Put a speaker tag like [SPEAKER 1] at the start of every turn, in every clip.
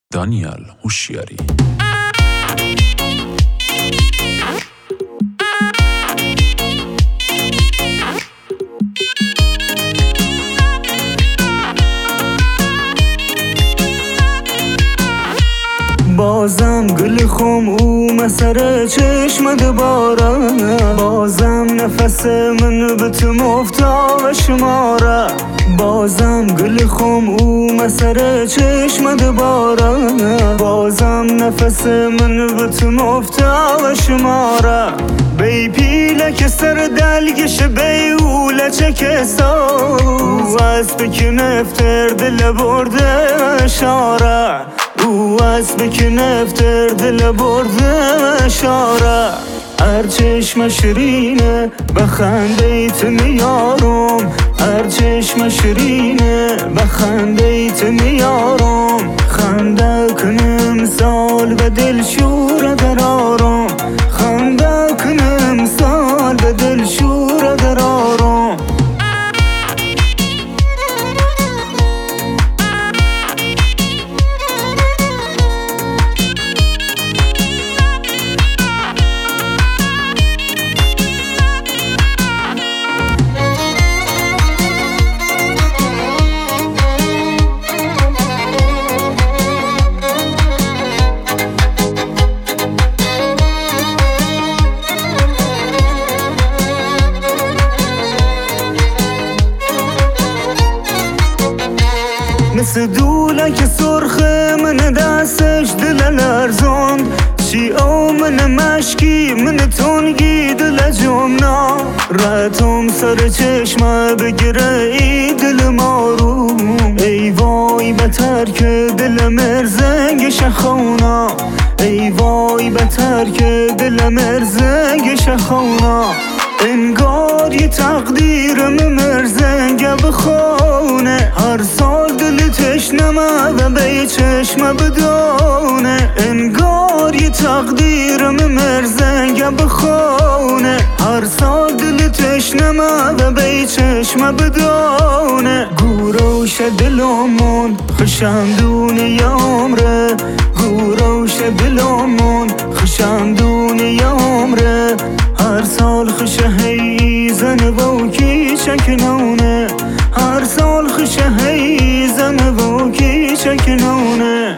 [SPEAKER 1] دانیال هوشیاری.
[SPEAKER 2] بازم گل خم او مسر چشمت باره، بازم نفس من به تو مفتاق شماره. بازم گل خم او مسر چشمت باره، بازم نفس من به تو مفتاق شماره. بی پیله که سر دلگش بی اوله چه کسا او از بکن افتر دل برده اشاره. او از بکن افتر دل برده اشاره. هر چشم شیرینه بخنده ایت میارم، هر چشم شیرینه بخنده ایت میارم. خنده کنم سال به دل شور درارم، خنده کنم سال به دل شور درارم. مثل دوله که سرخ من دستش دل لرزاند، چی او من مشکی من تنگی دل جمنا. رتم سر چشمه بگیره ای دل ماروم، ای وای بتر که دل مرزنگ شخونا، ای وای بتر که دل مرزنگ شخونا. انگار یه تقدیرم مرزنگ بخونه، هر سال دل تشنمه و به چشم بدونه. انگار یه تقدیرم مرزنگ بخونه، هر سال دل تشنمه و به چشم بدونه. گوروش دلمون خشمدون عمره، گوروش دلمون خشمدون عمره. هر سال خشه هی زن و کی چکنونه، هر سال خشه هی زن و کی چکنونه.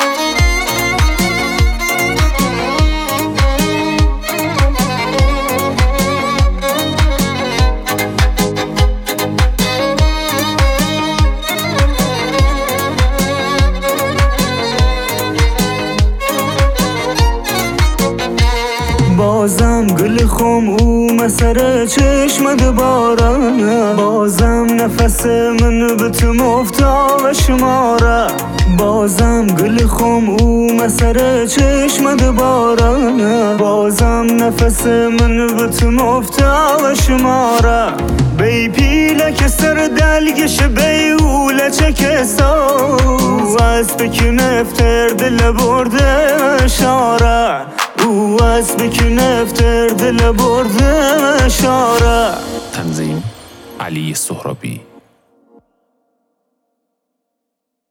[SPEAKER 2] بازم گل خم او مسر چشمت باره، بازم نفس من به تو مفتاق شماره. بازم گل خم او مسر چشمت باره، بازم نفس من به تو مفتاق شماره. بی پیله که سر دلگش بی اوله چه کسا او از بکن افتر دل برده اشاره. او از بکن افتر دل برده اشاره.
[SPEAKER 1] تنظیم علی سهرابی.